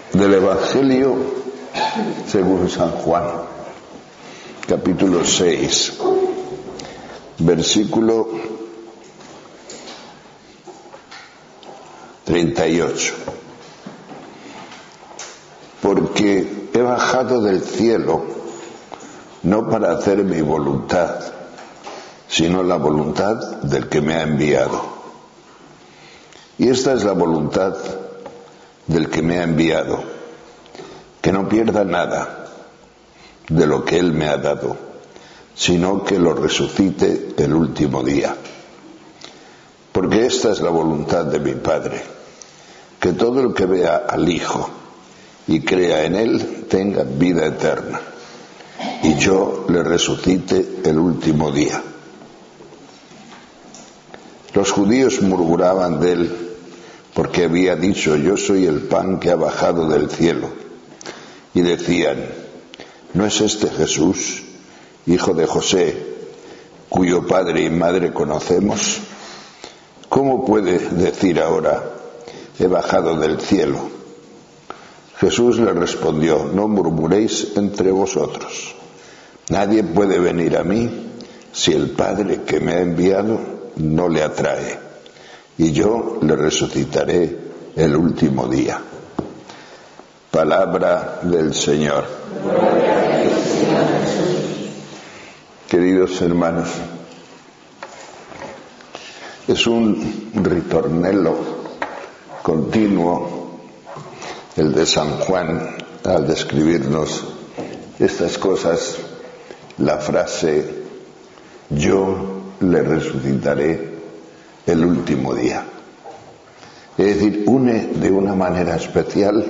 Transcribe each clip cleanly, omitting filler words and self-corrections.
Del Evangelio según San Juan, capítulo 6, versículo 38. Porque he bajado del cielo no para hacer mi voluntad, sino la voluntad del que me ha enviado. Y esta es la voluntad del que me ha enviado, que no pierda nada de lo que él me ha dado, sino que lo resucite el último día. Porque esta es la voluntad de mi Padre, que todo el que vea al Hijo y crea en él tenga vida eterna, y yo le resucite el último día. Los judíos murmuraban de él, porque había dicho: yo soy el pan que ha bajado del cielo. Y decían: ¿no es este Jesús, hijo de José, cuyo padre y madre conocemos? ¿Cómo puede decir ahora: he bajado del cielo? Jesús le respondió: no murmuréis entre vosotros. Nadie puede venir a mí si el Padre que me ha enviado no le atrae, y yo le resucitaré el último día. Palabra del Señor. Queridos hermanos, es un ritornello continuo el de San Juan al describirnos estas cosas, la frase: yo le resucitaré el último día. Es decir, une de una manera especial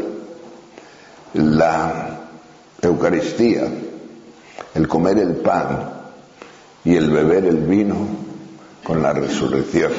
la Eucaristía, el comer el pan y el beber el vino con la resurrección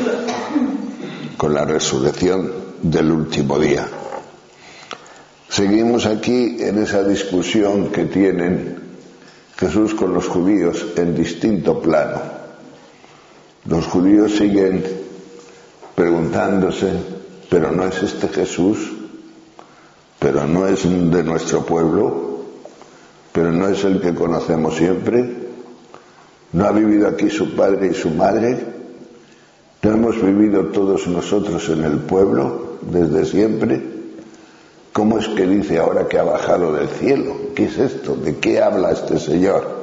del último día. Seguimos aquí en esa discusión que tienen Jesús con los judíos en distinto plano. Los judíos siguen preguntándose: ¿pero no es este Jesús? ¿Pero no es de nuestro pueblo? ¿Pero no es el que conocemos siempre? ¿No ha vivido aquí su padre y su madre? ¿No hemos vivido todos nosotros en el pueblo desde siempre? ¿Cómo es que dice ahora que ha bajado del cielo? ¿Qué es esto? ¿De qué habla este Señor?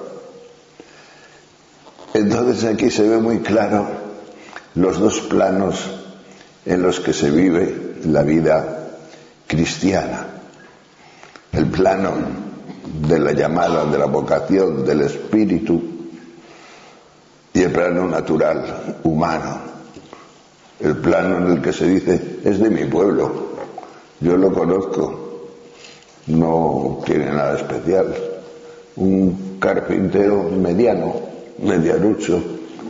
Entonces aquí se ve muy claro los dos planos en los que se vive la vida cristiana. El plano de la llamada, de la vocación, del espíritu, y el plano natural, humano. El plano en el que se dice: es de mi pueblo, yo lo conozco, no tiene nada especial. Un carpintero medianucho,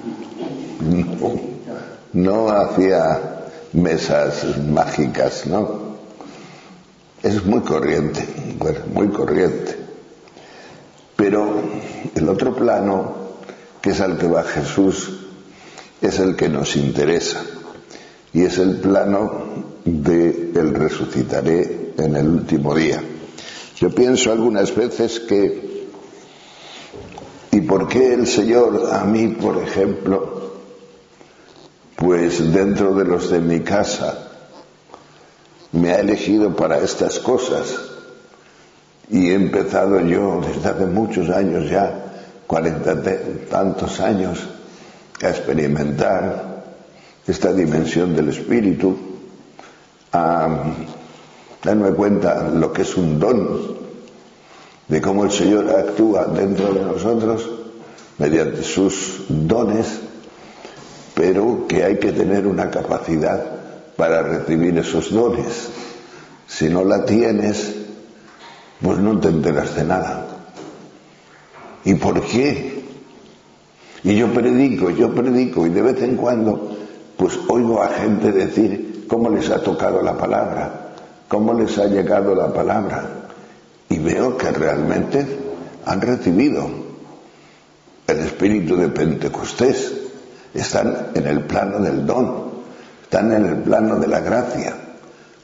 no hacía mesas mágicas, ¿no? Es muy corriente, muy corriente. Pero el otro plano, que es al que va Jesús, es el que nos interesa, y es el plano de el resucitaré en el último día. Yo pienso algunas veces que, ¿y por qué el Señor a mí, por ejemplo, pues dentro de los de mi casa, me ha elegido para estas cosas? Y he empezado yo desde hace muchos años ya, 40 tantos años, a experimentar esta dimensión del espíritu, a darme cuenta lo que es un don, de cómo el Señor actúa dentro de nosotros mediante sus dones, pero que hay que tener una capacidad para recibir esos dones. Si no la tienes, pues no te enteras de nada. ¿Y por qué? Y yo predico, y de vez en cuando pues oigo a gente decir cómo les ha tocado la palabra, cómo les ha llegado la palabra, y veo que realmente han recibido el espíritu de Pentecostés, están en el plano del don, están en el plano de la gracia,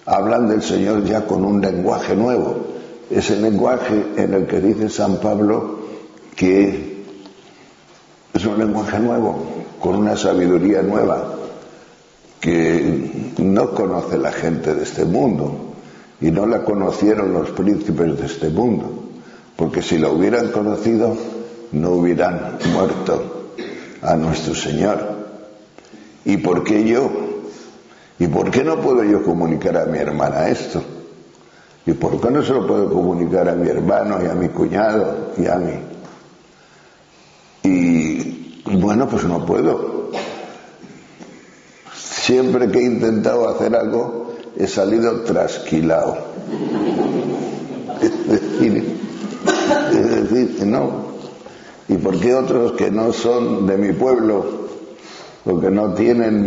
hablan del Señor ya con un lenguaje nuevo. Ese lenguaje en el que dice San Pablo que es un lenguaje nuevo, con una sabiduría nueva, que no conoce la gente de este mundo, y no la conocieron los príncipes de este mundo, porque si la hubieran conocido, no hubieran muerto a nuestro Señor. ¿Y por qué yo? ¿Y por qué no puedo yo comunicar a mi hermana esto? ¿Y por qué no se lo puedo comunicar a mi hermano y a mi cuñado y a mí? Y bueno, pues no puedo. Siempre que he intentado hacer algo, he salido trasquilado. Es decir, no. ¿Y por qué otros que no son de mi pueblo, o que no tienen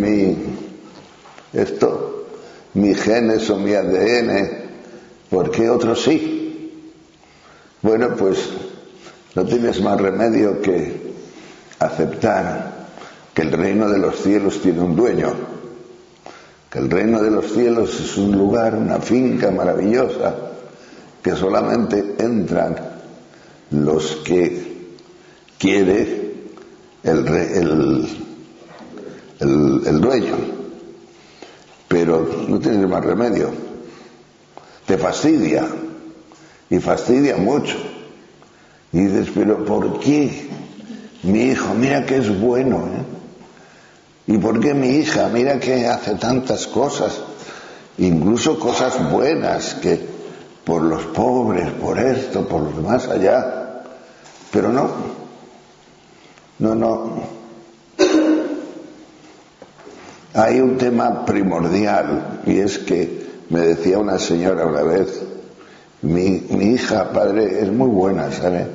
mi genes o mi ADN, por qué otros sí? Bueno, pues no tienes más remedio que aceptar que el reino de los cielos tiene un dueño, que el reino de los cielos es un lugar, una finca maravillosa, que solamente entran los que quiere el dueño. Pero no tienes más remedio. Te fastidia, y fastidia mucho. Y dices, pero ¿por qué? Mi hijo, mira que es bueno, ¿Y por qué mi hija? Mira que hace tantas cosas, incluso cosas buenas, que por los pobres, por esto, por los demás allá. Pero no. Hay un tema primordial, y es que me decía una señora una vez, mi hija, padre, es muy buena, ¿sabe?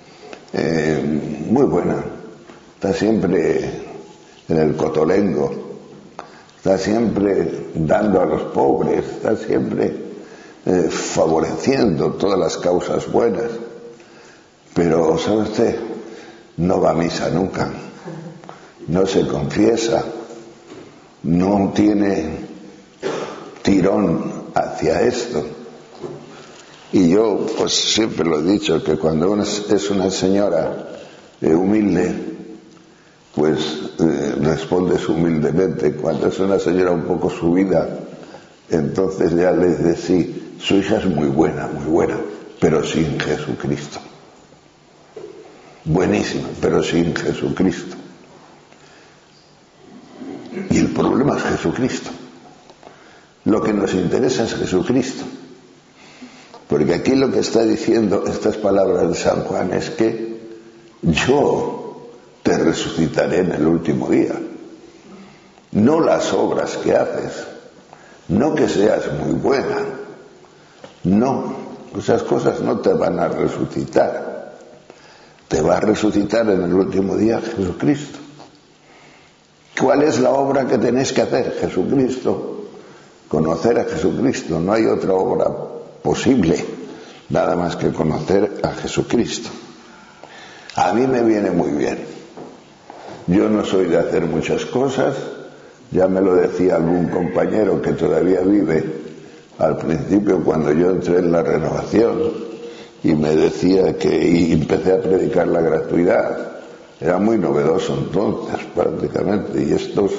Muy buena. Está siempre en el cotolengo, está siempre dando a los pobres, está siempre favoreciendo todas las causas buenas. Pero, ¿sabe usted? No va a misa nunca, no se confiesa, no tiene tirón hacia esto. Y yo pues siempre lo he dicho, que cuando uno es una señora humilde, pues respondes humildemente. Cuando es una señora un poco subida, entonces ya le dices, sí, su hija es muy buena, pero sin Jesucristo. Buenísima, pero sin Jesucristo. Y el problema es Jesucristo. Lo que nos interesa es Jesucristo. Porque aquí lo que está diciendo estas palabras de San Juan es que yo te resucitaré en el último día. No las obras que haces, no que seas muy buena, no, esas cosas no te van a resucitar. Te va a resucitar en el último día Jesucristo. ¿Cuál es la obra que tenés que hacer? Jesucristo. Conocer a Jesucristo. No hay otra obra posible, nada más que conocer a Jesucristo. A mí me viene muy bien. Yo no soy de hacer muchas cosas. Ya me lo decía algún compañero que todavía vive al principio, cuando yo entré en la renovación, y me decía y empecé a predicar la gratuidad. Era muy novedoso entonces, prácticamente. Y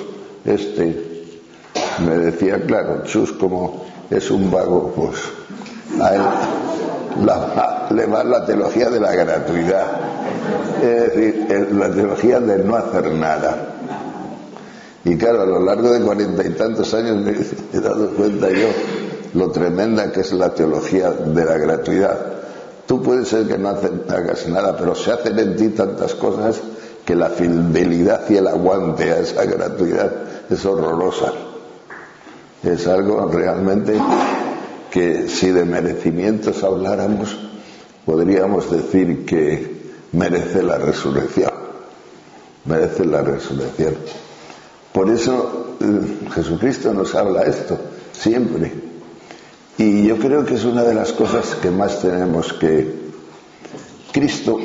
me decía, claro, Chus, como es un vago, pues a él le va la teología de la gratuidad. Es decir, la teología de no hacer nada. Y claro, a lo largo de 40 y tantos años me he dado cuenta yo lo tremenda que es la teología de la gratuidad. Tú puedes ser que no hagas nada, pero se hacen en ti tantas cosas que la fidelidad y el aguante a esa gratuidad es horrorosa. Es algo realmente que, si de merecimientos habláramos, podríamos decir que merece la resurrección. Merece la resurrección. Por eso Jesucristo nos habla esto siempre. Y yo creo que es una de las cosas que más tenemos que... Cristo,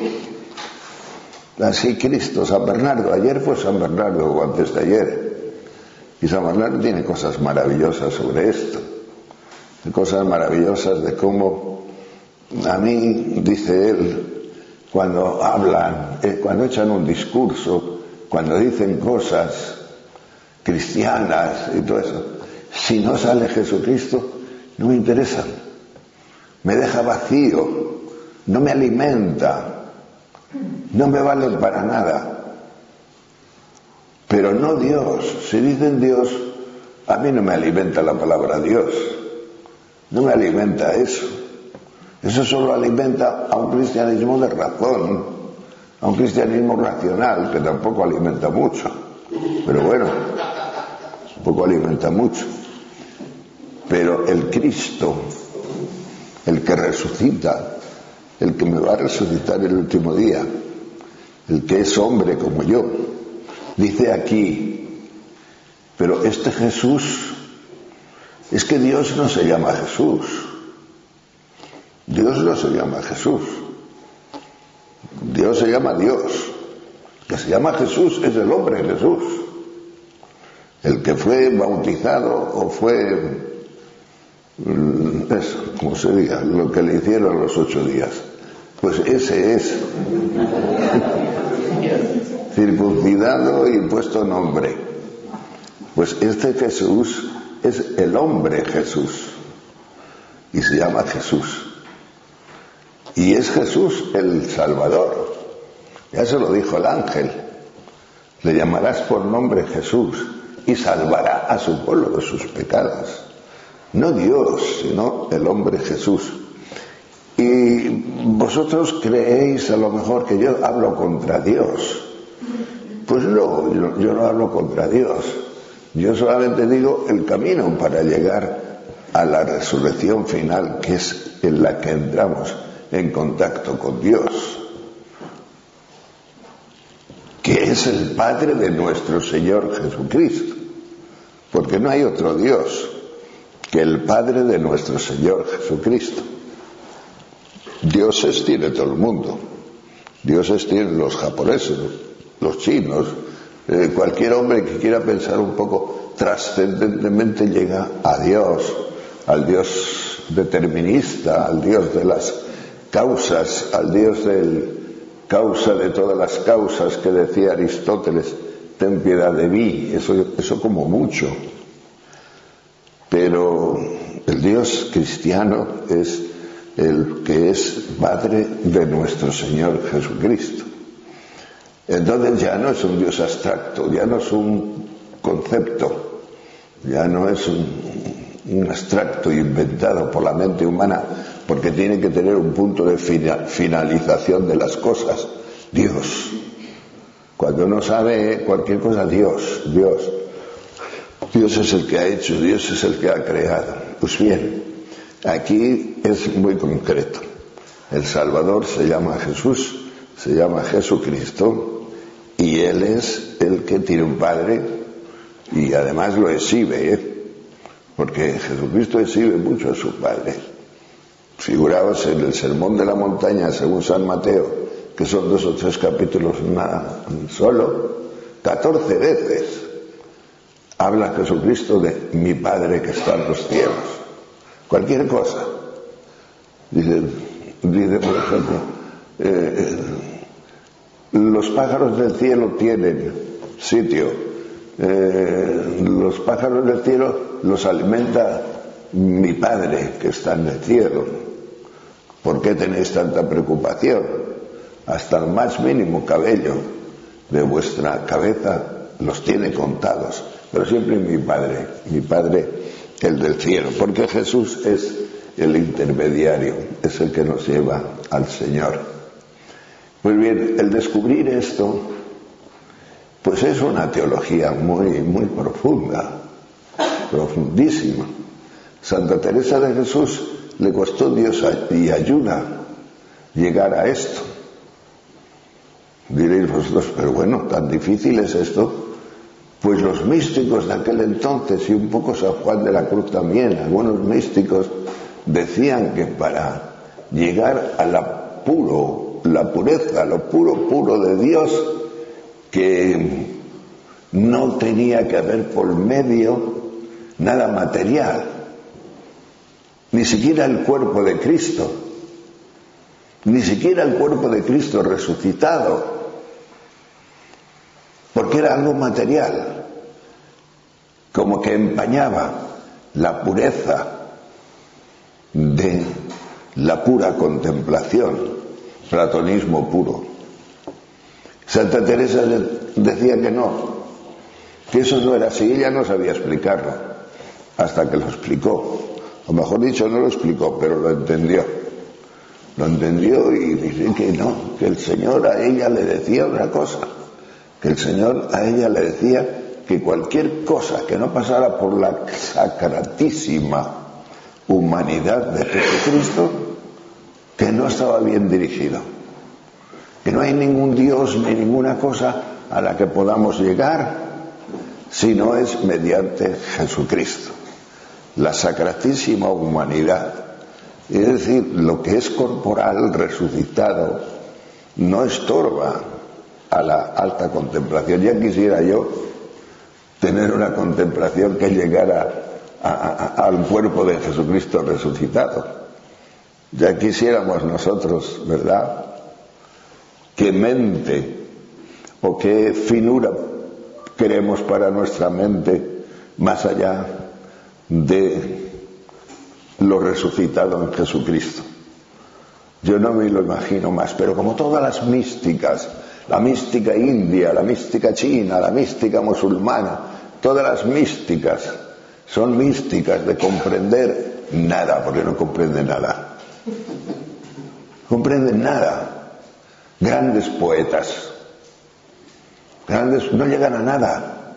San Bernardo, ayer fue San Bernardo o antes de ayer, y San Bernardo tiene cosas maravillosas sobre esto. cosas maravillosas de cómo a mí, dice él, cuando hablan, cuando echan un discurso, cuando dicen cosas cristianas y todo eso, si no sale Jesucristo, no me interesan, me deja vacío, no me alimenta, no me valen para nada. Pero no Dios. Si dicen Dios, a mí no me alimenta la palabra Dios, no me alimenta eso. Eso solo alimenta a un cristianismo de razón, a un cristianismo racional, que tampoco alimenta mucho. Pero bueno, tampoco alimenta mucho. Pero el Cristo, el que resucita, el que me va a resucitar el último día, el que es hombre como yo, dice aquí, pero este Jesús, es que Dios no se llama Jesús. Dios no se llama Jesús. Dios se llama Dios. El que se llama Jesús es el hombre Jesús. El que fue bautizado o fue, eso, como se diga, lo que le hicieron los 8 días. Pues ese es. Circuncidado y puesto nombre. Pues este Jesús es el hombre Jesús. Y se llama Jesús. Y es Jesús el Salvador. Ya se lo dijo el ángel. Le llamarás por nombre Jesús y salvará a su pueblo de sus pecados. No Dios, sino el hombre Jesús. Y vosotros creéis a lo mejor que yo hablo contra Dios. Pues no, yo no hablo contra Dios. Yo solamente digo el camino para llegar a la resurrección final, que es en la que entramos en contacto con Dios, que es el Padre de nuestro Señor Jesucristo, porque no hay otro Dios que el Padre de nuestro Señor Jesucristo. Dioses tiene todo el mundo, dioses tienen los japoneses, los chinos, cualquier hombre que quiera pensar un poco trascendentemente llega a Dios, al Dios determinista, al Dios de las causas, al Dios del causa de todas las causas que decía Aristóteles, ten piedad de mí, eso como mucho. Pero el Dios cristiano es el que es Padre de nuestro Señor Jesucristo. Entonces ya no es un Dios abstracto, ya no es un concepto, ya no es un abstracto inventado por la mente humana, porque tiene que tener un punto de finalización de las cosas. Dios. Cuando uno sabe cualquier cosa, Dios es el que ha hecho, Dios es el que ha creado. Pues bien, aquí es muy concreto. El Salvador se llama Jesús, se llama Jesucristo, y Él es el que tiene un Padre, y además lo exhibe, porque Jesucristo exhibe mucho a su Padre. Figuraos en el Sermón de la Montaña, según San Mateo, que son 2 o 3 capítulos solo, 14 veces habla Jesucristo de mi Padre que está en los cielos. Cualquier cosa. Dice por ejemplo, los pájaros del cielo tienen sitio, los pájaros del cielo los alimenta mi Padre que está en el cielo. ¿Por qué tenéis tanta preocupación? Hasta el más mínimo cabello de vuestra cabeza los tiene contados. Pero siempre mi Padre, el del cielo, porque Jesús es el intermediario, es el que nos lleva al Señor. Pues bien, el descubrir esto, pues es una teología muy, muy profunda, profundísima. Santa Teresa de Jesús le costó Dios y ayuda llegar a esto. Diréis vosotros, pero bueno, tan difícil es esto. Pues los místicos de aquel entonces, y un poco San Juan de la Cruz también, algunos místicos decían que para llegar a la pureza, lo puro de Dios, que no tenía que haber por medio nada material. ni siquiera el cuerpo de Cristo, ni siquiera el cuerpo de Cristo resucitado, porque era algo material, como que empañaba la pureza de la pura contemplación, platonismo puro. Santa Teresa decía que no, que eso no era así, ella no sabía explicarlo, hasta que lo explicó, o mejor dicho, no lo explicó, pero lo entendió y dice que no, que el Señor a ella le decía otra cosa, que el Señor a ella le decía que cualquier cosa que no pasara por la sacratísima humanidad de Jesucristo, que no estaba bien dirigido, que no hay ningún Dios ni ninguna cosa a la que podamos llegar si no es mediante Jesucristo, la sacratísima humanidad. Es decir, lo que es corporal, resucitado, no estorba a la alta contemplación. Ya quisiera yo tener una contemplación que llegara al cuerpo de Jesucristo resucitado. Ya quisiéramos nosotros, ¿verdad?, qué mente o qué finura queremos para nuestra mente más allá de lo resucitado en Jesucristo. Yo no me lo imagino más, pero como todas las místicas, la mística india, la mística china, la mística musulmana, todas las místicas son místicas de comprender nada, porque no comprenden nada. Comprenden nada. Grandes poetas, no llegan a nada.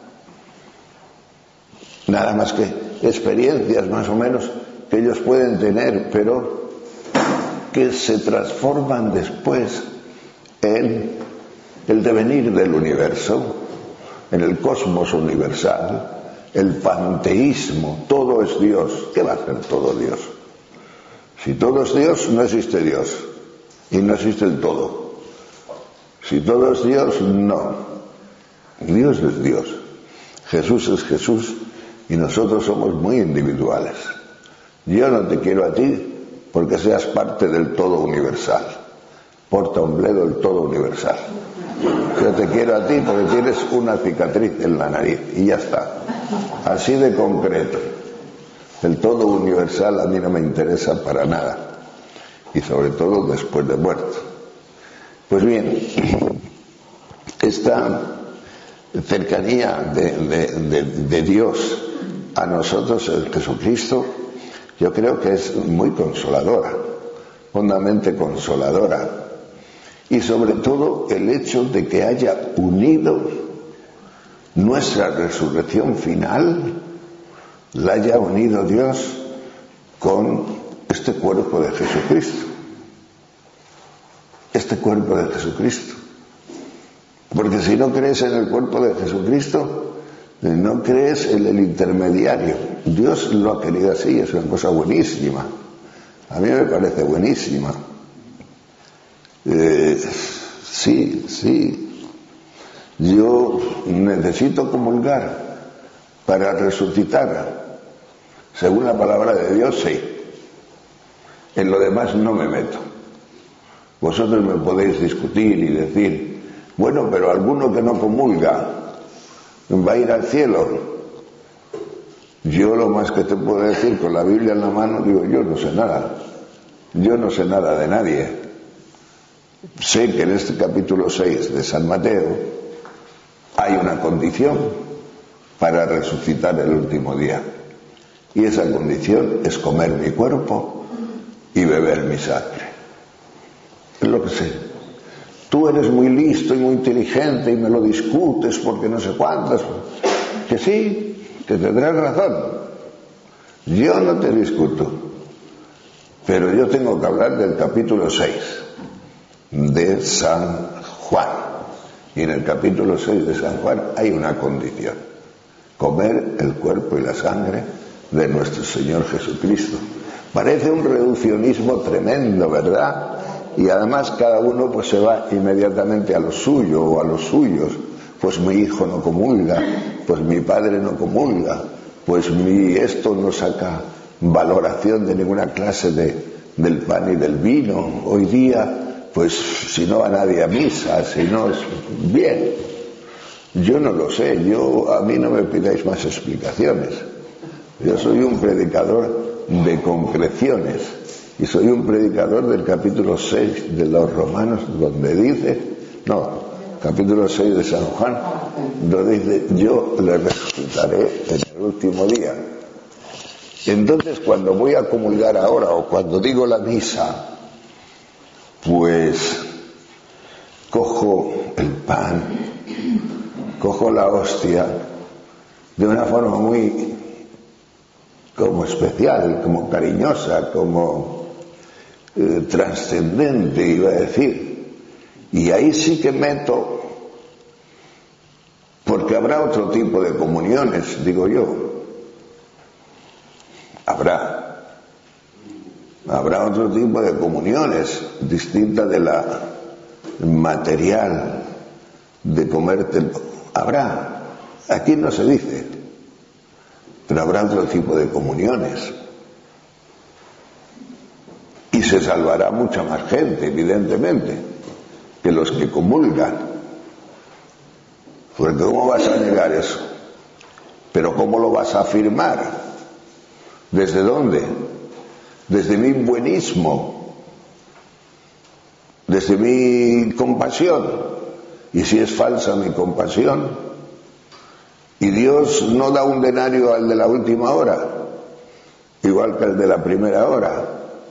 Nada más que experiencias más o menos que ellos pueden tener, pero que se transforman después en el devenir del universo, en el cosmos universal, el panteísmo. Todo es Dios. ¿Qué va a ser todo Dios? Si todo es Dios, no existe Dios y no existe el todo. Si todo es Dios, no. Dios es Dios, Jesús es Jesús, y nosotros somos muy individuales. Yo no te quiero a ti porque seas parte del todo universal. Porta un bledo el todo universal. Yo te quiero a ti porque tienes una cicatriz en la nariz y ya está. Así de concreto. El todo universal a mí no me interesa para nada, y sobre todo después de muerto. Pues bien, esta cercanía de Dios a nosotros en Jesucristo, yo creo que es muy consoladora, hondamente consoladora, y sobre todo el hecho de que haya unido nuestra resurrección final, la haya unido Dios con este cuerpo de Jesucristo. Este cuerpo de Jesucristo. Porque si no crees en el cuerpo de Jesucristo, no crees en el intermediario. Dios lo ha querido así, es una cosa buenísima. A mí me parece buenísima. Sí. Yo necesito comulgar para resucitar. Según la palabra de Dios, sí. En lo demás no me meto. Vosotros me podéis discutir y decir, bueno, pero alguno que no comulga va a ir al cielo. Yo lo más que te puedo decir con la Biblia en la mano, digo, yo no sé nada. Yo no sé nada de nadie. Sé que en este capítulo 6 de San Mateo hay una condición para resucitar el último día. Y esa condición es comer mi cuerpo y beber mi sangre. Es lo que sé. Tú eres muy listo y muy inteligente y me lo discutes porque no sé cuántas. Que sí, que tendrás razón. Yo no te discuto. Pero yo tengo que hablar del capítulo 6 de San Juan. Y en el capítulo 6 de San Juan hay una condición: comer el cuerpo y la sangre de nuestro Señor Jesucristo. Parece un reduccionismo tremendo, ¿verdad? Y además cada uno pues se va inmediatamente a lo suyo o a los suyos. Pues mi hijo no comulga, pues mi padre no comulga, pues mi esto no saca valoración de ninguna clase del pan y del vino. Hoy día, pues si no va nadie a misa, si no es bien. Yo no lo sé, a mí no me pidáis más explicaciones. Yo soy un predicador de concreciones y soy un predicador del capítulo 6 de los Romanos, donde dice, capítulo 6 de San Juan, donde dice, yo le resucitaré en el último día. Entonces, cuando voy a comulgar ahora o cuando digo la misa, pues cojo el pan, cojo la hostia de una forma muy como especial, como cariñosa, como trascendente, iba a decir. Y ahí sí que meto, porque habrá otro tipo de comuniones, digo yo. Habrá otro tipo de comuniones, distinta de la material, de comerte. Habrá, aquí no se dice, pero habrá otro tipo de comuniones. Y se salvará mucha más gente, evidentemente, que los que comulgan. Porque ¿cómo vas a negar eso? Pero ¿cómo lo vas a afirmar? ¿Desde dónde? Desde mi buenismo, desde mi compasión. Y si es falsa mi compasión, y Dios no da un denario al de la última hora, igual que al de la primera hora,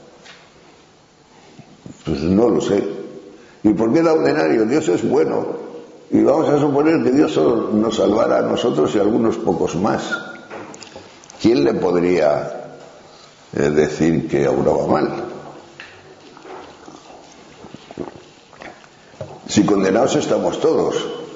pues no lo sé. ¿Y por qué da un denario? Dios es bueno, y vamos a suponer que Dios solo nos salvará a nosotros y a algunos pocos más. ¿Quién le podría decir que obraba mal? Si condenados estamos todos,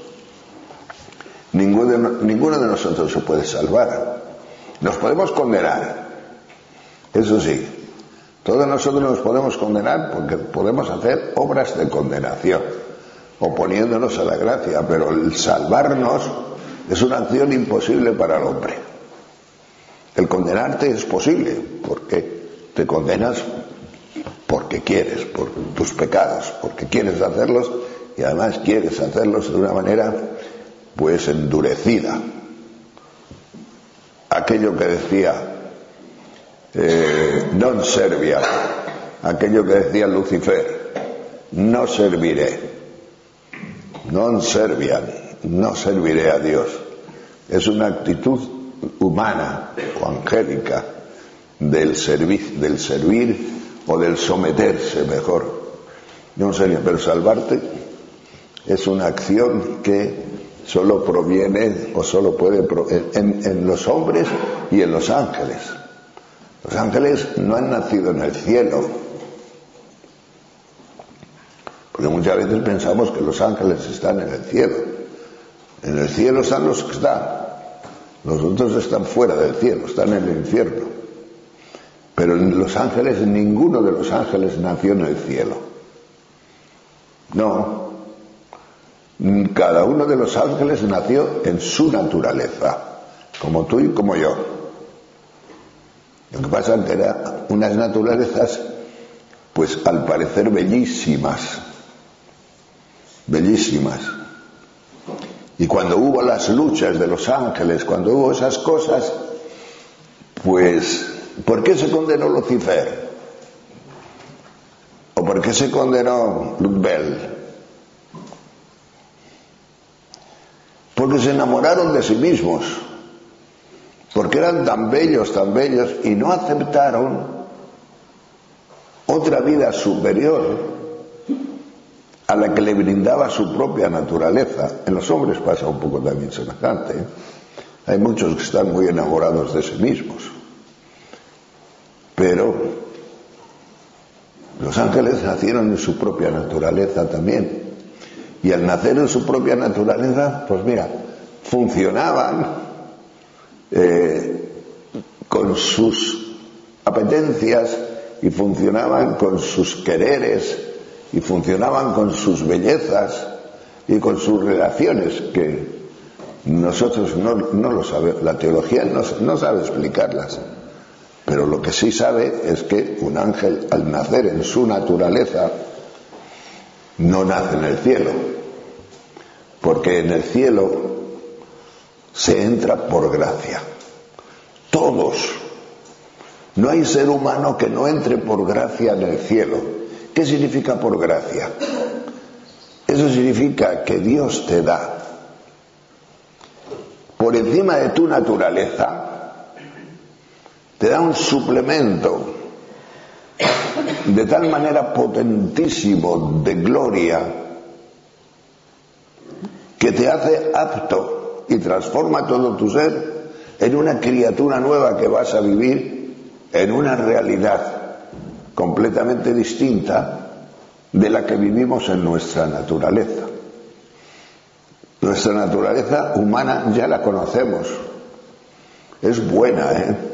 ninguno de nosotros se puede salvar. Nos podemos condenar, eso sí, todos nosotros nos podemos condenar porque podemos hacer obras de condenación, oponiéndonos a la gracia, pero el salvarnos es una acción imposible para el hombre. El condenarte es posible, porque te condenas porque quieres, por tus pecados, porque quieres hacerlos y además quieres hacerlos de una manera pues endurecida. Aquello que decía non servia, aquello que decía Lucifer, no serviré, non servian, no serviré a Dios. Es una actitud humana o angélica del servir o del someterse, mejor. No sé, pero salvarte es una acción que solo proviene o solo puede en los hombres y en los ángeles. Los ángeles no han nacido en el cielo, porque muchas veces pensamos que los ángeles están en el cielo. En el cielo están los que están. Los otros están fuera del cielo, están en el infierno. Pero en los ángeles, ninguno de los ángeles nació en el cielo. No. Cada uno de los ángeles nació en su naturaleza, como tú y como yo. Lo que pasa es que eran unas naturalezas, pues al parecer bellísimas. Bellísimas. Y cuando hubo las luchas de los ángeles, cuando hubo esas cosas, pues, ¿por qué se condenó Lucifer? ¿O por qué se condenó Luzbel? Porque se enamoraron de sí mismos, porque eran tan bellos y no aceptaron otra vida superior a la que le brindaba su propia naturaleza. En los hombres pasa un poco también semejante, ¿eh? Hay muchos que están muy enamorados de sí mismos, pero los ángeles nacieron en su propia naturaleza también, y al nacer en su propia naturaleza, pues mira, funcionaban con sus apetencias y funcionaban con sus quereres y funcionaban con sus bellezas y con sus relaciones, que nosotros no lo sabemos, la teología no sabe explicarlas. Pero lo que sí sabe es que un ángel, al nacer en su naturaleza, no nace en el cielo, porque en el cielo se entra por gracia. Todos. No hay ser humano que no entre por gracia en el cielo. ¿Qué significa por gracia? Eso significa que Dios te da, por encima de tu naturaleza, te da un suplemento de tal manera potentísimo de gloria que te hace apto y transforma todo tu ser en una criatura nueva que vas a vivir en una realidad completamente distinta de la que vivimos en nuestra naturaleza. Nuestra naturaleza humana ya la conocemos. Es buena,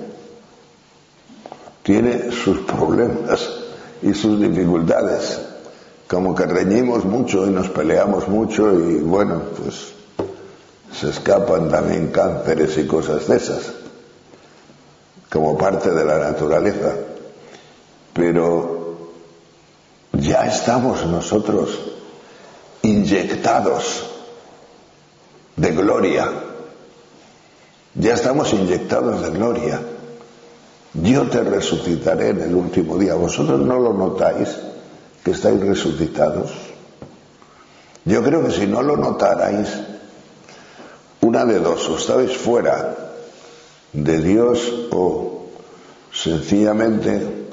Tiene sus problemas y sus dificultades. Como que reñimos mucho y nos peleamos mucho y bueno, pues se escapan también cánceres y cosas de esas, como parte de la naturaleza. Pero ya estamos nosotros inyectados de gloria. Ya estamos inyectados de gloria. Yo te resucitaré en el último día. ¿Vosotros no lo notáis, que estáis resucitados? Yo creo que si no lo notarais, una de dos: o estáis fuera de Dios o sencillamente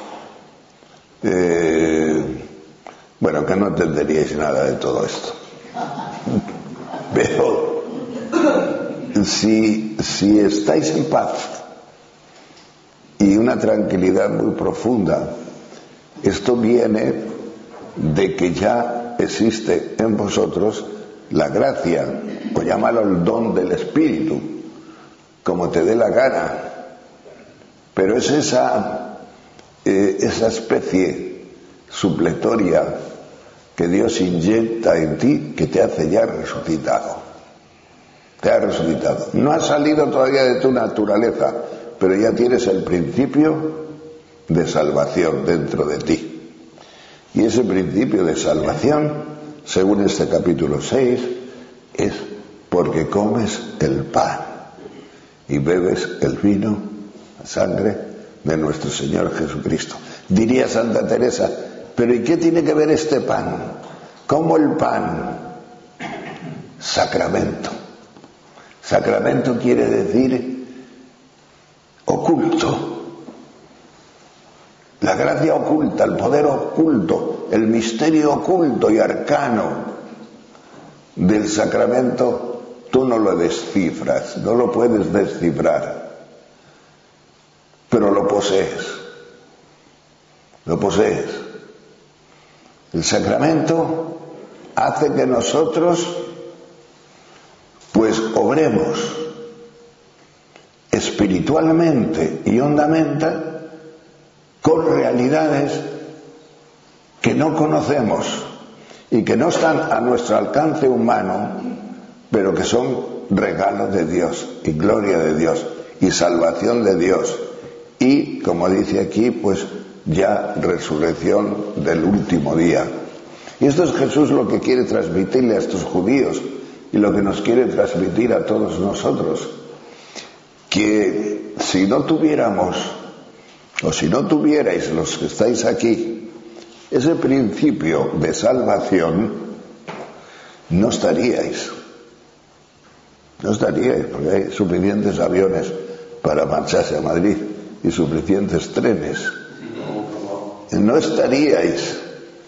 bueno, que no entenderíais nada de todo esto. Pero si estáis en paz y una tranquilidad muy profunda, esto viene de que ya existe en vosotros la gracia, o llámalo el don del Espíritu, como te dé la gana, pero es esa especie supletoria que Dios inyecta en ti que te hace ya resucitado. Te ha resucitado. No has salido todavía de tu naturaleza, pero ya tienes el principio de salvación dentro de ti. Y ese principio de salvación, según este capítulo 6, es porque comes el pan y bebes el vino, la sangre de nuestro Señor Jesucristo. Diría Santa Teresa: ¿pero y qué tiene que ver este pan? ¿Cómo el pan? Sacramento. Sacramento quiere decir oculto. La gracia oculta, el poder oculto, el misterio oculto y arcano del sacramento, tú no lo descifras, no lo puedes descifrar, pero lo posees. Lo posees. El sacramento hace que nosotros pues obremos espiritualmente y hondamente con realidades que no conocemos y que no están a nuestro alcance humano, pero que son regalos de Dios y gloria de Dios y salvación de Dios y, como dice aquí, pues ya resurrección del último día. Y esto es Jesús lo que quiere transmitirle a estos judíos y lo que nos quiere transmitir a todos nosotros, que si no tuviéramos, o si no tuvierais los que estáis aquí, ese principio de salvación, no estaríais, porque hay suficientes aviones para marcharse a Madrid y suficientes trenes. No estaríais.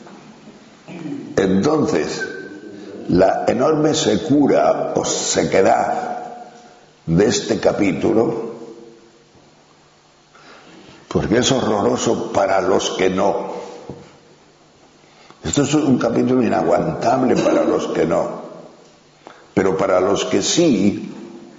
Entonces, la enorme secura o sequedad de este capítulo, porque es horroroso para los que no. Esto es un capítulo inaguantable para los que no, pero para los que sí,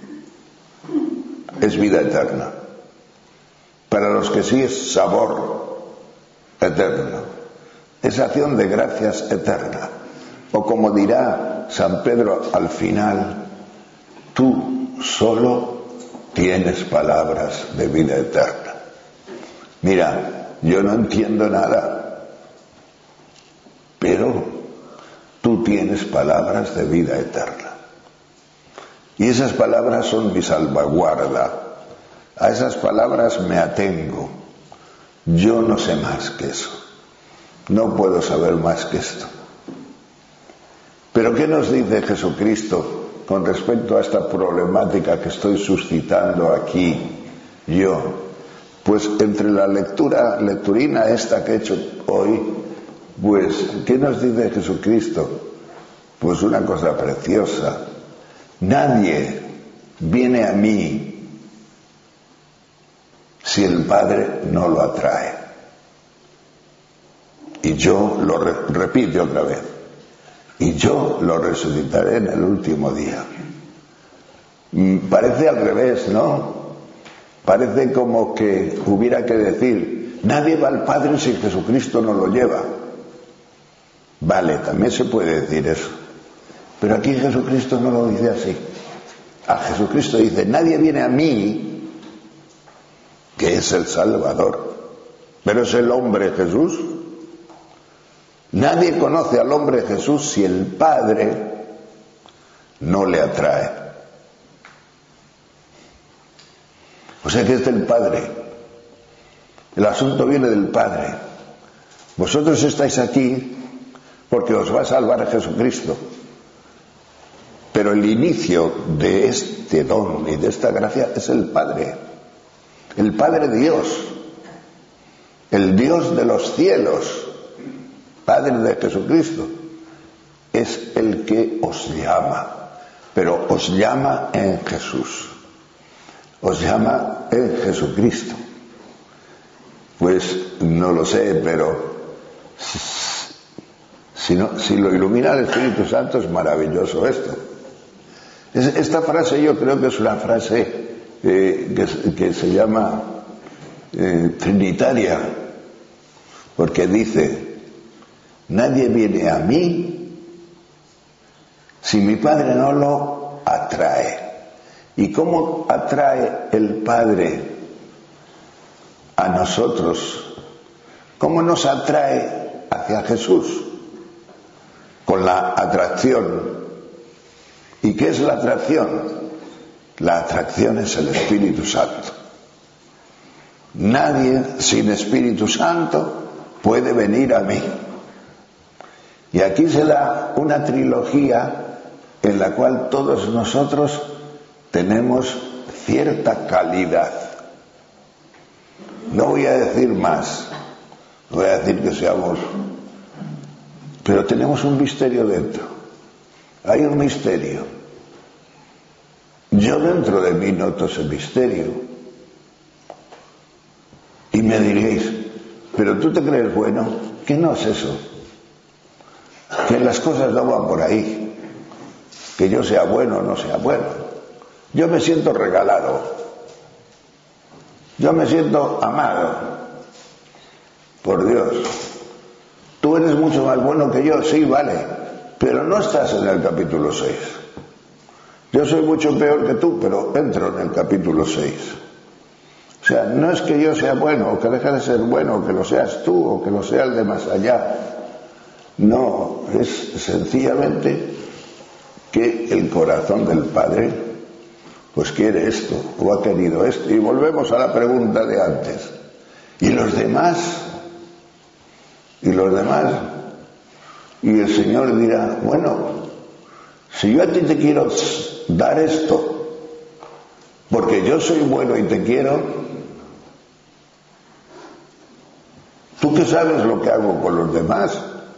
es vida eterna. Para los que sí es sabor eterno, es acción de gracias eterna. O como dirá San Pedro al final: tú solo tienes palabras de vida eterna. mira, yo no entiendo nada, pero tú tienes palabras de vida eterna. Y esas palabras son mi salvaguarda. A esas palabras me atengo. Yo no sé más que eso. No puedo saber más que esto. Pero ¿qué nos dice Jesucristo con respecto a esta problemática que estoy suscitando aquí yo? Pues entre la lecturina esta que he hecho hoy, pues, ¿qué nos dice Jesucristo? Pues una cosa preciosa. Nadie viene a mí si el Padre no lo atrae. Y yo lo repite otra vez. Y yo lo resucitaré en el último día. Parece al revés, ¿no? Parece como que hubiera que decir, nadie va al Padre si Jesucristo no lo lleva. Vale, también se puede decir eso. Pero aquí Jesucristo no lo dice así. A Jesucristo dice, nadie viene a mí, que es el Salvador, pero es el hombre Jesús. Nadie conoce al hombre Jesús si el Padre no le atrae. O sea que es del Padre. El asunto viene del Padre. Vosotros estáis aquí porque os va a salvar Jesucristo. Pero el inicio de este don y de esta gracia es el Padre. El Padre Dios. El Dios de los cielos. Padre de Jesucristo. Es el que os llama. Pero os llama en Jesús. Os llama en Jesucristo. Pues no lo sé, pero si lo ilumina el Espíritu Santo es maravilloso esto. Esta frase yo creo que es una frase que se llama trinitaria, porque dice, nadie viene a mí si mi Padre no lo atrae. ¿Y cómo atrae el Padre a nosotros? ¿Cómo nos atrae hacia Jesús? Con la atracción. ¿Y qué es la atracción? La atracción es el Espíritu Santo. Nadie sin Espíritu Santo puede venir a mí. Y aquí se da una trilogía en la cual todos nosotros tenemos cierta calidad. No voy a decir más, no voy a decir que seamos, pero tenemos un misterio dentro. Hay un misterio. Yo dentro de mí noto ese misterio. Y me diréis, ¿pero tú te crees bueno? ¿Qué no es eso? Que las cosas no van por ahí. Que yo sea bueno o no sea bueno. Yo me siento regalado. Yo me siento amado por Dios. Tú eres mucho más bueno que yo, sí, vale. Pero no estás en el capítulo 6. Yo soy mucho peor que tú, pero entro en el capítulo 6. O sea, no es que yo sea bueno, o que deje de ser bueno, o que lo seas tú, o que lo sea el de más allá. No, es sencillamente que el corazón del Padre, pues quiere esto, o ha querido esto. Y volvemos a la pregunta de antes. ¿Y los demás? ¿Y los demás? Y el Señor dirá, bueno, si yo a ti te quiero dar esto, porque yo soy bueno y te quiero, ¿tú qué sabes lo que hago con los demás?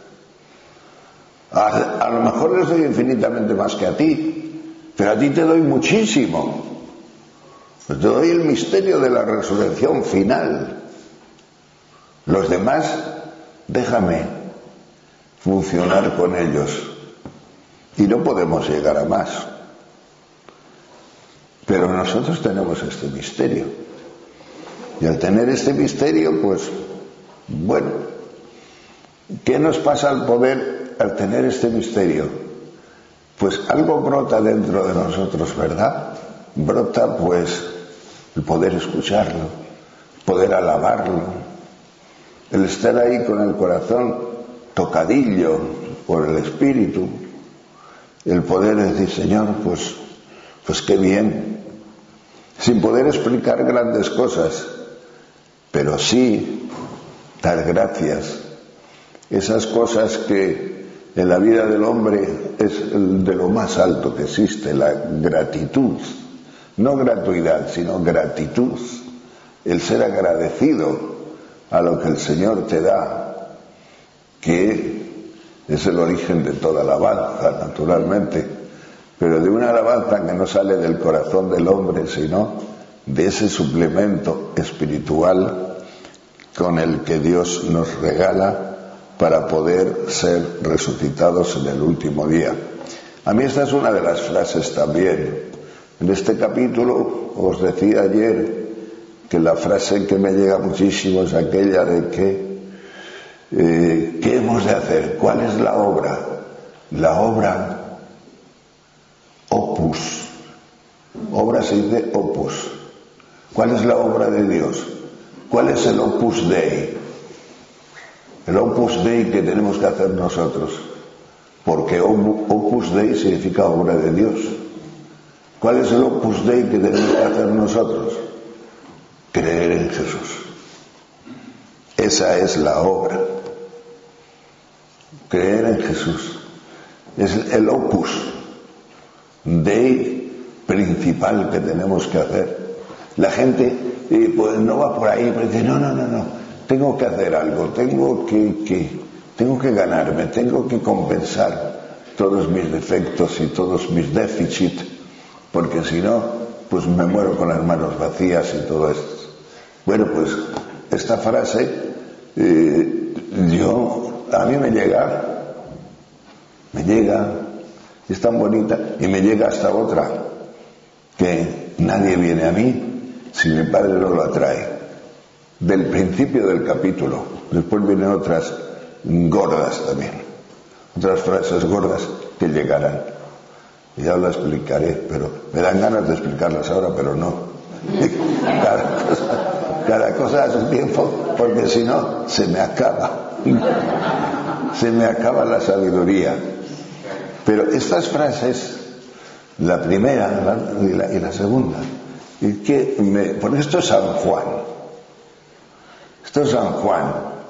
A lo mejor les doy infinitamente más que a ti, pero a ti te doy muchísimo. Te doy el misterio de la resurrección final. Los demás, déjame funcionar con ellos. Y no podemos llegar a más. Pero nosotros tenemos este misterio. Y al tener este misterio, pues, bueno, ¿qué nos pasa al tener este misterio? Pues algo brota dentro de nosotros, ¿verdad? Brota, pues, el poder escucharlo, poder alabarlo, el estar ahí con el corazón tocadillo por el Espíritu, el poder decir, Señor, pues qué bien, sin poder explicar grandes cosas, pero sí dar gracias. Esas cosas que en la vida del hombre es de lo más alto que existe, la gratitud, no gratuidad, sino gratitud, el ser agradecido a lo que el Señor te da, que es el origen de toda alabanza, naturalmente, pero de una alabanza que no sale del corazón del hombre, sino de ese suplemento espiritual con el que Dios nos regala para poder ser resucitados en el último día. A mí esta es una de las frases también. En este capítulo os decía ayer que la frase que me llega muchísimo es aquella de que ¿qué hemos de hacer? ¿Cuál es la obra? La obra opus. Obra se dice opus. ¿Cuál es la obra de Dios? ¿Cuál es el opus dei? El opus dei que tenemos que hacer nosotros. Porque opus dei significa obra de Dios. ¿Cuál es el opus dei que tenemos que hacer nosotros? Creer en Jesús. Esa es la obra. Creer en Jesús. Es el opus dei principal que tenemos que hacer. La gente pues no va por ahí, pero dice, no, tengo que hacer algo, tengo que ganarme, tengo que compensar todos mis defectos y todos mis déficits, porque si no, pues me muero con las manos vacías y todo esto. Bueno, pues esta frase a mí me llega, es tan bonita, y me llega hasta otra, que nadie viene a mí si mi Padre no lo atrae. Del principio del capítulo. Después vienen otras gordas también, otras frases gordas que llegarán. Ya las explicaré, pero me dan ganas de explicarlas ahora, pero no. Cada cosa a su tiempo, porque si no, se me acaba la sabiduría. Pero estas frases, la primera y la segunda, porque esto es San Juan. Esto es San Juan.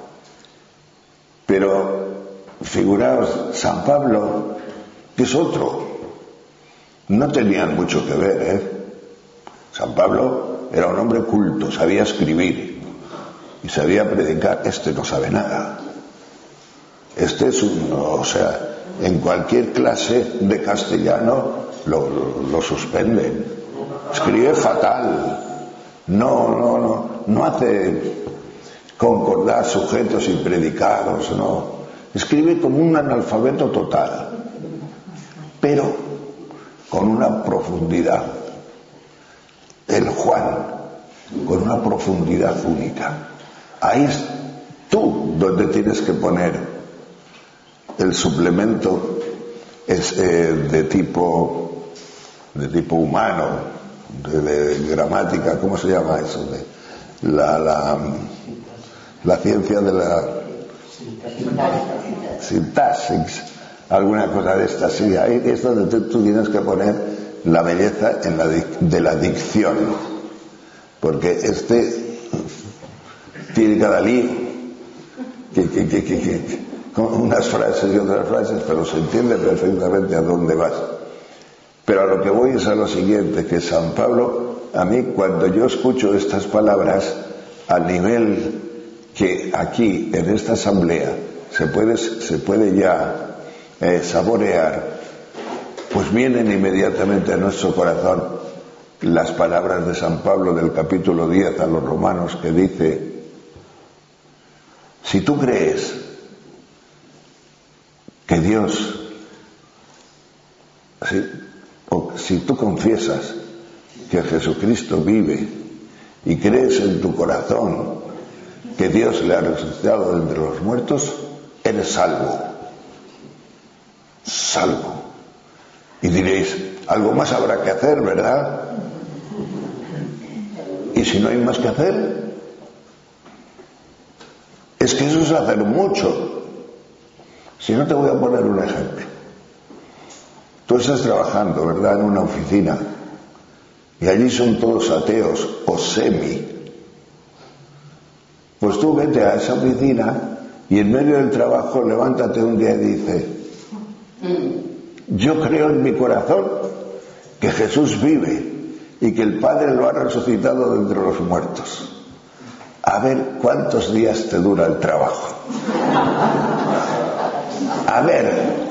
Pero figuraos, San Pablo, que es otro, no tenían mucho que ver, San Pablo era un hombre culto, sabía escribir y sabía predicar. Este no sabe nada. Este es en cualquier clase de castellano lo suspenden. Escribe fatal. No hace concordar sujetos y predicados, no. Escribe como un analfabeto total, pero con una profundidad. El Juan, con una profundidad única. Ahí es tú donde tienes que poner el suplemento de tipo humano, de gramática, ¿cómo se llama eso? De la ciencia de la sintaxis, alguna cosa de estas. Sí, ahí es donde tú tienes que poner la belleza de la dicción, porque tiene cada lío con unas frases y otras frases, pero se entiende perfectamente a dónde vas. Pero a lo que voy es a lo siguiente, que San Pablo, a mí cuando yo escucho estas palabras, al nivel que aquí en esta asamblea se puede ya saborear, pues vienen inmediatamente a nuestro corazón las palabras de San Pablo del capítulo 10 a los romanos, que dice: si tú crees que Dios, si tú confiesas que Jesucristo vive y crees en tu corazón que Dios le ha resucitado de entre los muertos, eres salvo. Salvo. Y diréis, algo más habrá que hacer, ¿verdad? Y si no hay más que hacer, que eso es hacer mucho. Si no, te voy a poner un ejemplo. Tú estás trabajando, ¿verdad?, en una oficina, y allí son todos ateos o semi. Pues tú vete a esa oficina y en medio del trabajo levántate un día y dice: yo creo en mi corazón que Jesús vive y que el Padre lo ha resucitado de entre los muertos. A ver cuántos días te dura el trabajo. A ver.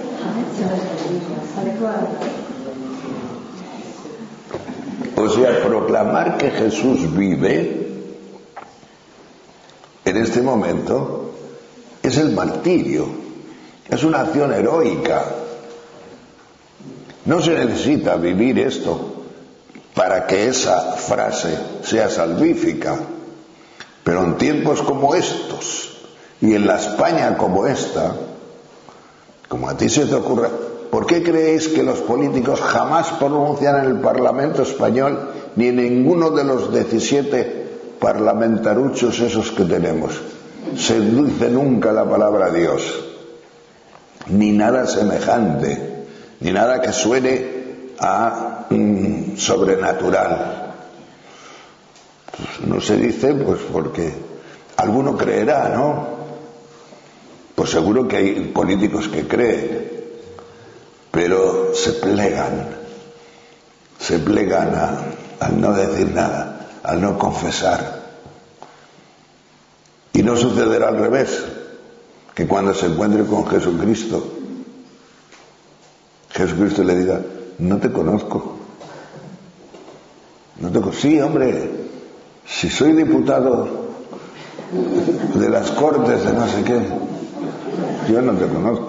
O sea, proclamar que Jesús vive en este momento es el martirio, es una acción heroica. No se necesita vivir esto para que esa frase sea salvífica, pero en tiempos como estos y en la España como esta, como a ti se te ocurra, ¿por qué creéis que los políticos jamás pronuncian en el Parlamento español ni en ninguno de los 17 parlamentaruchos esos que tenemos? Se dice nunca la palabra Dios, ni nada semejante, ni nada que suene a sobrenatural. Pues no se dice, pues porque alguno creerá, ¿no? Pues seguro que hay políticos que creen, pero se plegan al no decir nada, al no confesar. Y no sucederá al revés, que cuando se encuentre con Jesucristo, Jesucristo le diga: no te conozco. Sí, hombre, si soy diputado de las Cortes de no sé qué, yo no te conozco.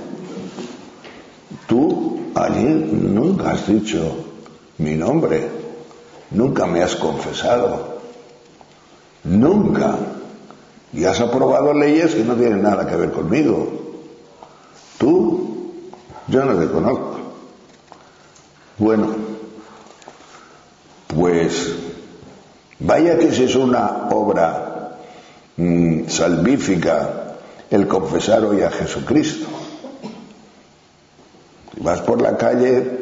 Tú allí nunca has dicho mi nombre, nunca me has confesado, nunca, y has aprobado leyes que no tienen nada que ver conmigo. Tú, yo no te conozco. Bueno, pues vaya que si es una obra salvífica el confesar hoy a Jesucristo. Vas por la calle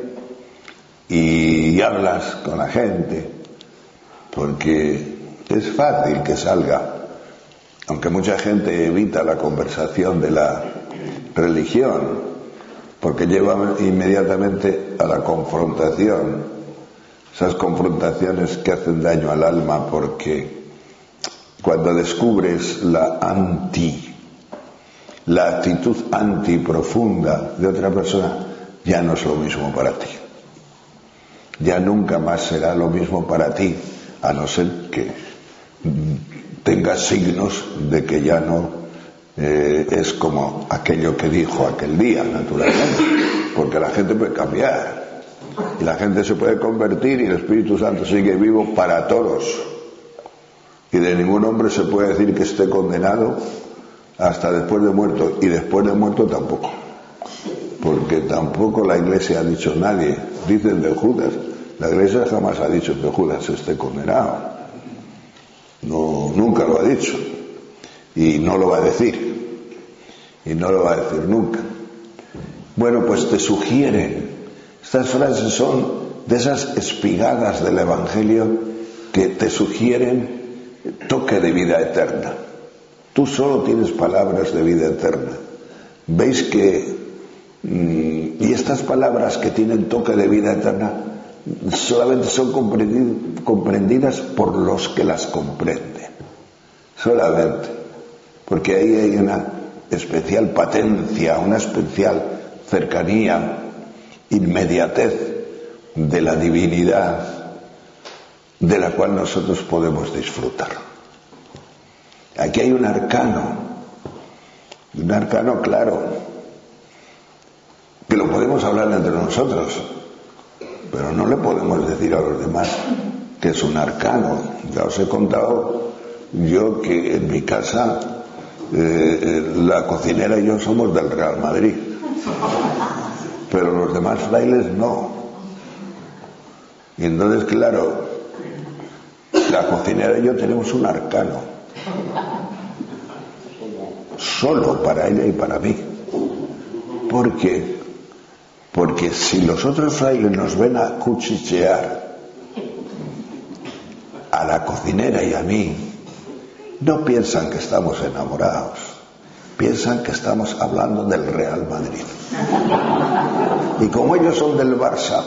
y hablas con la gente, porque es fácil que salga, aunque mucha gente evita la conversación de la religión, porque lleva inmediatamente a la confrontación, esas confrontaciones que hacen daño al alma, porque cuando descubres la actitud antiprofunda de otra persona, ya no es lo mismo para ti. Ya nunca más será lo mismo para ti, a no ser que tengas signos de que ya no es como aquello que dijo aquel día, naturalmente, porque la gente puede cambiar y la gente se puede convertir y el Espíritu Santo sigue vivo para todos, y de ningún hombre se puede decir que esté condenado hasta después de muerto, y después de muerto tampoco, porque tampoco la Iglesia ha dicho nadie. Dicen de Judas, la Iglesia jamás ha dicho que Judas esté condenado, no, nunca lo ha dicho, y no lo va a decir, y no lo va a decir nunca. Bueno, pues te sugieren, estas frases son de esas espigadas del Evangelio que te sugieren toque de vida eterna. Tú solo tienes palabras de vida eterna. Veis que y estas palabras que tienen toque de vida eterna solamente son comprendidas por los que las comprenden, solamente, porque ahí hay una especial patencia, una especial cercanía, inmediatez de la divinidad de la cual nosotros podemos disfrutar. Aquí hay un arcano claro, que lo podemos hablar entre nosotros, pero no le podemos decir a los demás que es un arcano. Ya os he contado yo que en mi casa la cocinera y yo somos del Real Madrid, pero los demás frailes no. Y entonces, claro, la cocinera y yo tenemos un arcano. solo para ella y para mí. ¿Por qué? Porque si los otros frailes nos ven a cuchichear a la cocinera y a mí, no piensan que estamos enamorados, piensan que estamos hablando del Real Madrid. Y como ellos son del Barça,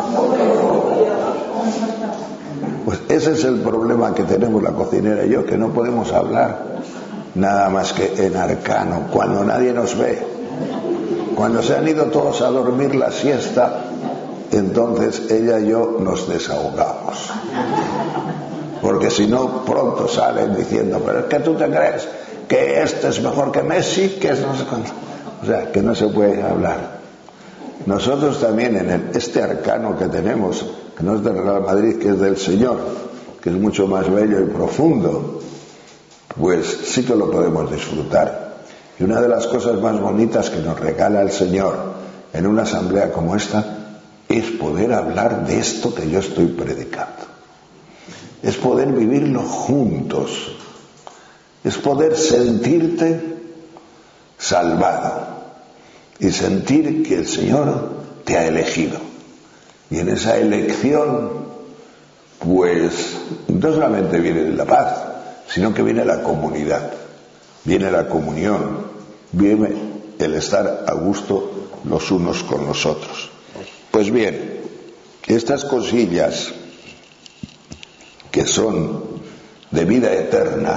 pues ese es el problema que tenemos la cocinera y yo, que no podemos hablar nada más que en arcano, cuando nadie nos ve. Cuando se han ido todos a dormir la siesta, entonces ella y yo nos desahogamos. Porque si no, pronto salen diciendo, pero es que tú te crees que este es mejor que Messi, que es no sé cuánto. O sea, que no se puede hablar. Nosotros también en este arcano que tenemos, que no es del Real Madrid, que es del Señor, que es mucho más bello y profundo, pues sí que lo podemos disfrutar. Y una de las cosas más bonitas que nos regala el Señor en una asamblea como esta es poder hablar de esto que yo estoy predicando. Es poder vivirlo juntos. Es poder sentirte salvado y sentir que el Señor te ha elegido. Y en esa elección, pues, no solamente viene la paz, sino que viene la comunidad, viene la comunión, viene el estar a gusto los unos con los otros. Pues bien, estas cosillas que son de vida eterna,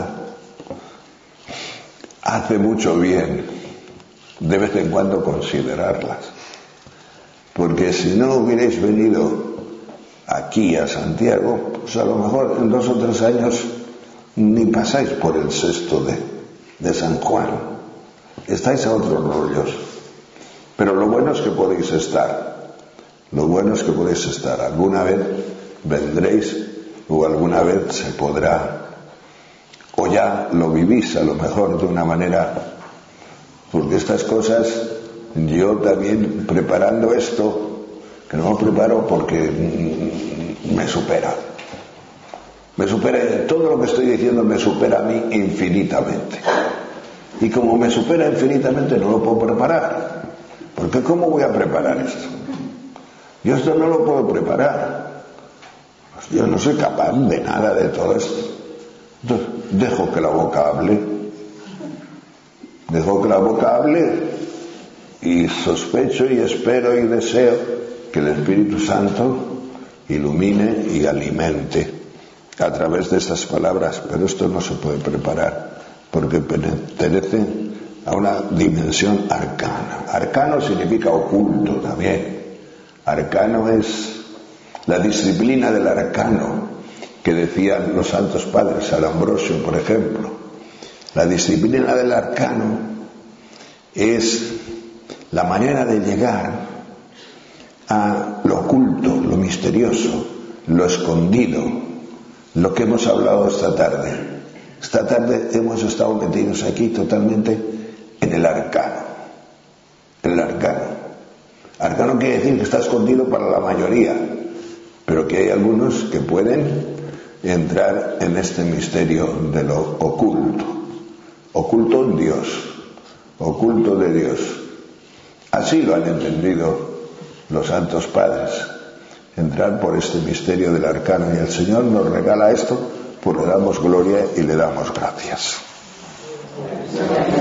hace mucho bien de vez en cuando considerarlas, porque si no hubierais venido aquí a Santiago, pues a lo mejor en 2 o 3 años ni pasáis por el Sesto de San Juan, estáis a otros rollos, pero lo bueno es que podéis estar, alguna vez vendréis o alguna vez se podrá, o ya lo vivís a lo mejor de una manera, porque estas cosas, yo también preparando esto, que no lo preparo porque me supera, todo lo que estoy diciendo me supera a mí infinitamente, y como me supera infinitamente no lo puedo preparar, porque ¿cómo voy a preparar esto? Yo esto no lo puedo preparar. Yo no soy capaz de nada de todo esto. Entonces, dejo que la boca hable y sospecho y espero y deseo que el Espíritu Santo ilumine y alimente a través de estas palabras, pero esto no se puede preparar porque pertenece a una dimensión arcana. Arcano significa oculto también. Arcano es la disciplina del arcano que decían los santos padres, San Ambrosio, por ejemplo. La disciplina del arcano es la manera de llegar a lo oculto, lo misterioso, lo escondido, lo que hemos hablado esta tarde. Esta tarde hemos estado metidos aquí totalmente en el arcano. El arcano. Arcano quiere decir que está escondido para la mayoría, pero que hay algunos que pueden entrar en este misterio de lo oculto. Oculto en Dios, oculto de Dios. Así lo han entendido los santos padres, entrar por este misterio del arcano, y el Señor nos regala esto, pues le damos gloria y le damos gracias.